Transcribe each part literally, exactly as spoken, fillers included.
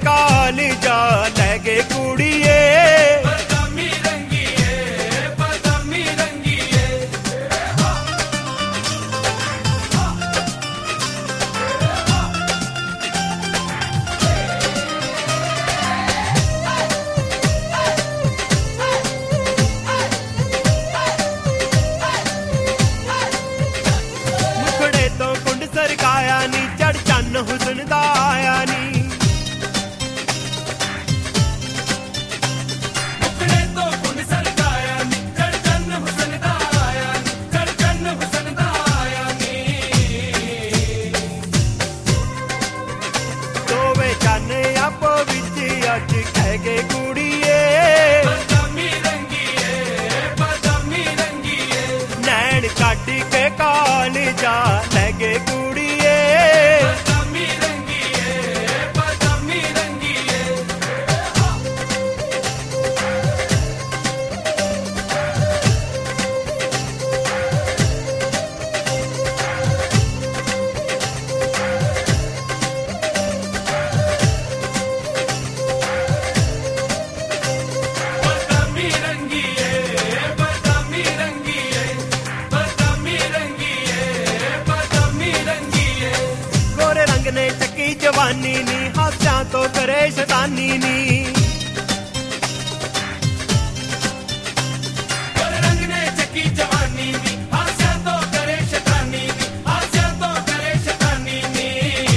काल जा लै गए कुड़िए सरकाया नी चढ़ चन्न हुसन दा आया नी मुखड़े तो कुंड सरकाया नी चढ़ चन्न हुसन दा आया नी चढ़ चन्न हुसन दा आया नी दोवे चन्न आपो विच अज कह गए कुड़िए बदामी रंगीए बदामी रंगीए नैन कट के काल जा लै गए ने चक्की जवानी नी हास्या तो करे शैतानी नी रंग ने चक्की जवानी नी हास्या तो करे शैतानी नी हास्या तो करे शैतानी नी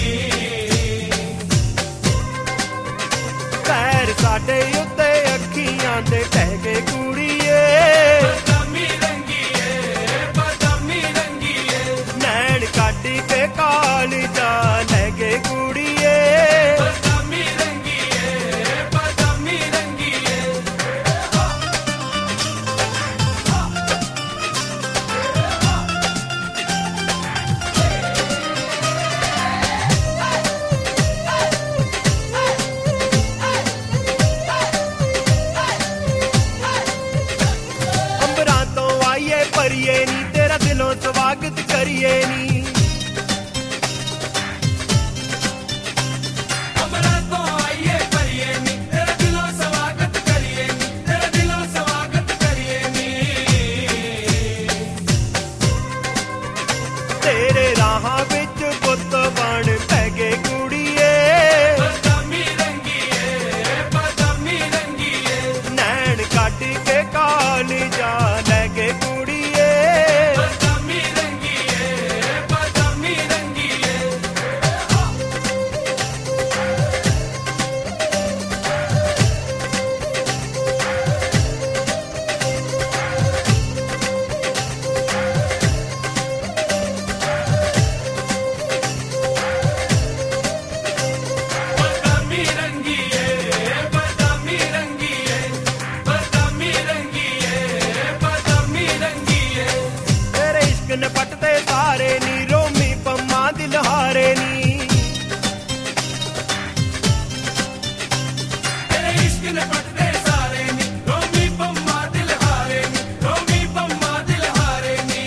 पैर साडे उत्ते अखियां दे टह गए कुड़िए बदामी रंगीए बदामी रंगीए नैन कट के काल जा कुड़िए बदामी रंगीए बदामी रंगीए अंबरां तो आइए परिए नी तेरा दिलों स्वागत करिए नी तेरे राहां विच पुत बण पै गए कुड़िए बदामी रंगीए बदामी रंगीए नैन कट के काल जा लै गए कुड़िए बदामी रंगीए बदामी रंगीए न पटते सारे नी रोमी पम्मा दिल हारे नी तेरे इश्क न पटते सारे नी रोमी पम्मा दिल हारे नी रोमी पम्मा दिल हारे नी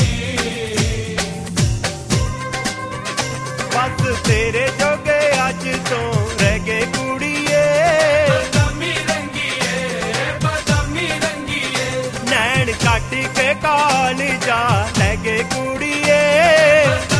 बस तेरे जोगे अज तो रह गए कुड़िए बदामी रंगीए बदामी रंगीए नैन कट के काल जा लै गए कुड़िए।